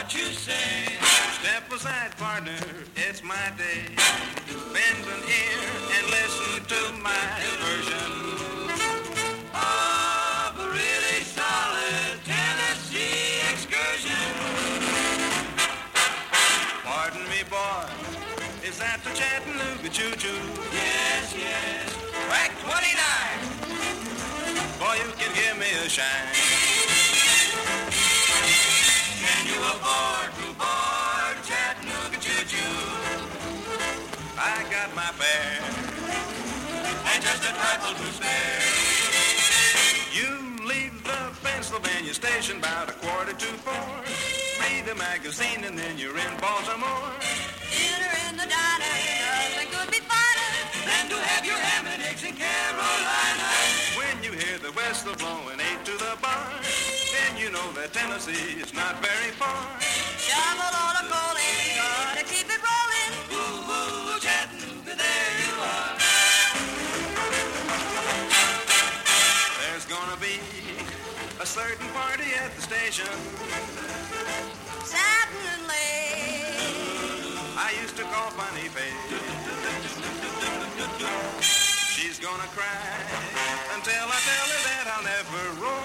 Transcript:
what you say. Step aside, partner, it's my day. Bend an ear and listen to my version Of a really solid Tennessee excursion. Pardon me, boy, is that the Chattanooga choo-choo? Yes, yes. Track 29. Boy, you can give me a shine. Can you afford to board Chattanooga choo-choo? I got my fare And just a trifle to spare. You leave the Pennsylvania station about 4:45. Read a magazine and then you're in Baltimore. Dinner in the diner, nothing could be finer Then to have your ham and eggs in Carolina. When you hear the whistle blowing 8 to the bar, then you know that Tennessee is not very far. Shovel all the coal in, gotta keep it rolling. Ooh, ooh, Chattanooga, there you are. There's gonna be a certain party at the station. Certainly. I used to call Funny Face. She's gonna cry until I tell her that I'll never roll